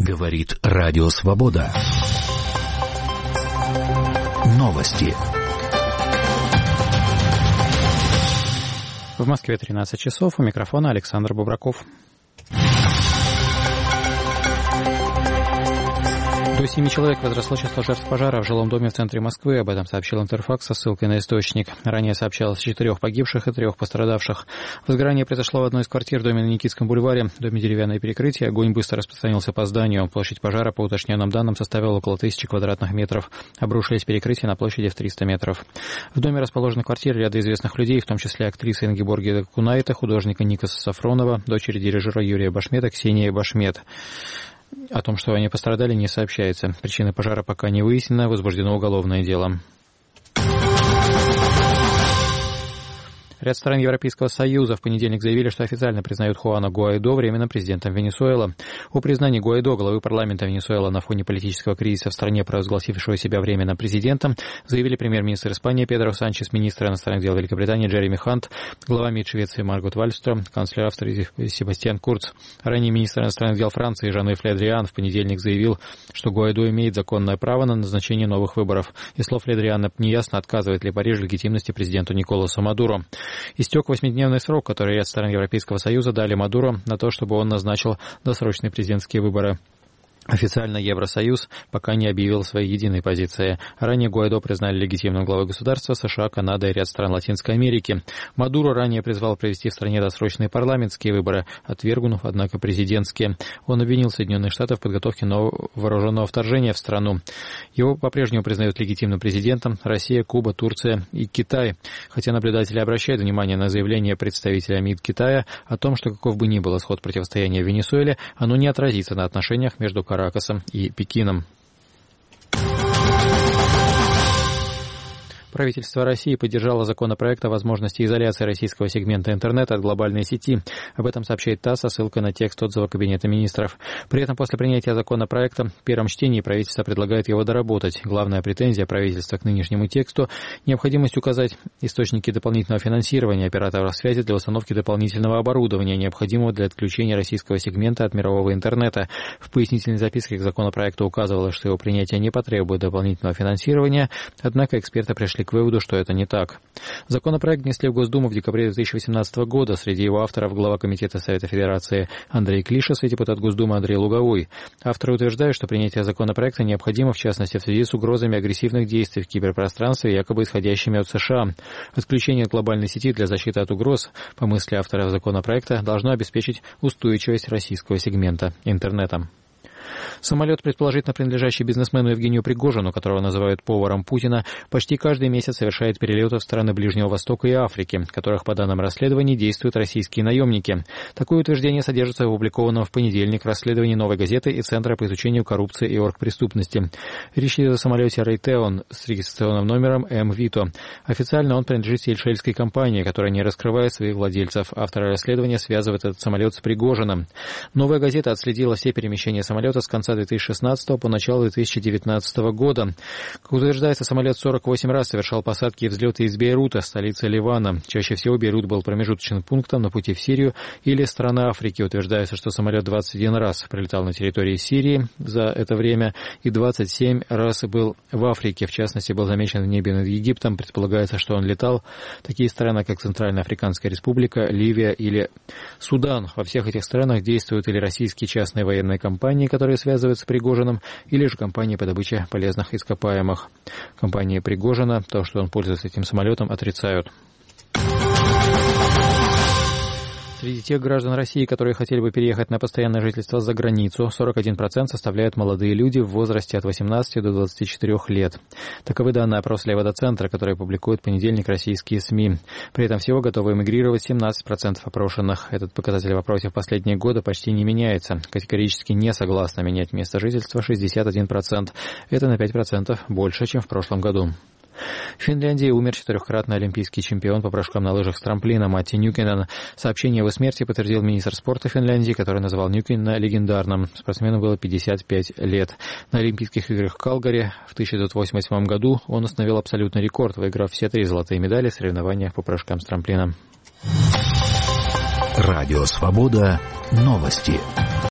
Говорит Радио Свобода. Новости. В Москве 13 часов. У микрофона Александр Бубраков. До 7 человек возросло число жертв пожара в жилом доме в центре Москвы. Об этом сообщил Интерфакс со ссылкой на источник. Ранее сообщалось о 4 погибших и 3 пострадавших. Возгорание произошло в одной из квартир в доме на Никитском бульваре. В доме деревянное перекрытие. Огонь быстро распространился по зданию. Площадь пожара, по уточненным данным, составила около 1000 квадратных метров. Обрушились перекрытия на площади в 300 метров. В доме расположены квартиры ряда известных людей, в том числе актрисы Ингеборги Кунайта, художника Никаса Сафронова, дочери дирижера Юрия Башмета Ксении Башмет. О том, что они пострадали, не сообщается. Причины пожара пока не выяснены, возбуждено уголовное дело. Ряд стран Европейского Союза в понедельник заявили, что официально признают Хуана Гуайдо временным президентом Венесуэлы. О признании Гуайдо, главы парламента Венесуэлы, на фоне политического кризиса в стране, провозгласившего себя временным президентом, заявили премьер-министр Испании Педро Санчес, министр иностранных дел Великобритании Джереми Хант, глава МИД Швеции Маргот Вальстром, канцлер Австрии Себастьян Курц. Ранее министр иностранных дел Франции Жан-Йves Le Drian в понедельник заявил, что Гуайдо имеет законное право на назначение новых выборов. Из слов Le Drian неясно, отказывает ли Париж легитимности президенту Николасу Мадуро. Истек 8-дневный срок, который ряд стран Европейского Союза дали Мадуро на то, чтобы он назначил досрочные президентские выборы. Официально Евросоюз пока не объявил своей единой позиции. Ранее Гуайдо признали легитимным главой государства США, Канады и ряд стран Латинской Америки. Мадуро ранее призвал провести в стране досрочные парламентские выборы, отвергнув, однако, президентские. Он обвинил Соединенные Штаты в подготовке нового вооруженного вторжения в страну. Его по-прежнему признают легитимным президентом Россия, Куба, Турция и Китай. Хотя наблюдатели обращают внимание на заявление представителя МИД Китая о том, что каков бы ни был исход противостояния в Венесуэле, оно не отразится на отношениях между Каракасом и Пекином. Правительство России поддержало законопроект о возможности изоляции российского сегмента интернета от глобальной сети. Об этом сообщает ТАСС со ссылкой на текст отзыва Кабинета министров. При этом после принятия законопроекта в первом чтении правительство предлагает его доработать. Главная претензия правительства к нынешнему тексту – необходимость указать источники дополнительного финансирования операторов связи для установки дополнительного оборудования, необходимого для отключения российского сегмента от мирового интернета. В пояснительной записке к законопроекту указывалось, что его принятие не потребует дополнительного финансирования, однако эксперты пришли к выводу, что это не так. Законопроект внесли в Госдуму в декабре 2018 года. Среди его авторов глава Комитета Совета Федерации Андрей Клишес и депутат Госдумы Андрей Луговой. Авторы утверждают, что принятие законопроекта необходимо, в частности, в связи с угрозами агрессивных действий в киберпространстве, якобы исходящими от США. Отключение глобальной сети для защиты от угроз, по мысли авторов законопроекта, должно обеспечить устойчивость российского сегмента интернета. Самолет, предположительно принадлежащий бизнесмену Евгению Пригожину, которого называют поваром Путина, почти каждый месяц совершает перелеты в страны Ближнего Востока и Африки, в которых, по данным расследований, действуют российские наемники. Такое утверждение содержится в опубликованном в понедельник расследовании «Новой газеты» и Центра по изучению коррупции и оргпреступности. Речь идет о самолете Raytheon с регистрационным номером М-Вито. Официально он принадлежит сельской компании, которая не раскрывает своих владельцев. Авторы расследования связывают этот самолет с Пригожиным. «Новая газета» отследила все перемещения самолета с конца 2016 по начало 2019 года. Как утверждается, самолет 48 раз совершал посадки и взлеты из Бейрута, столицы Ливана. Чаще всего Бейрут был промежуточным пунктом на пути в Сирию или страны Африки. Утверждается, что самолет 21 раз прилетал на территории Сирии за это время и 27 раз был в Африке. В частности, был замечен в небе над Египтом. Предполагается, что он летал в такие страны, как Центральноафриканская Республика, Ливия или Судан. Во всех этих странах действуют или российские частные военные компании, которые связывают с Пригожиным, или же компании по добыче полезных ископаемых. Компании Пригожина то, что он пользуется этим самолетом, отрицают. Среди тех граждан России, которые хотели бы переехать на постоянное жительство за границу, 41% составляют молодые люди в возрасте от 18 до 24 лет. Таковы данные опроса Левада-центра, который публикует в понедельник российские СМИ. При этом всего готовы эмигрировать 17% опрошенных. Этот показатель в опросе в последние годы почти не меняется. Категорически не согласны менять место жительства 61%. Это на 5% больше, чем в прошлом году. В Финляндии умер 4-кратный олимпийский чемпион по прыжкам на лыжах с трамплина Мatti Нюкинен. Сообщение о его смерти подтвердил министр спорта Финляндии, который назвал Нюкинена легендарным. Спортсмену было 55 лет. На Олимпийских играх в Калгари в 1988 году он установил абсолютный рекорд, выиграв все 3 золотые медали в соревнованиях по прыжкам с трамплина. Радио Свобода. Новости.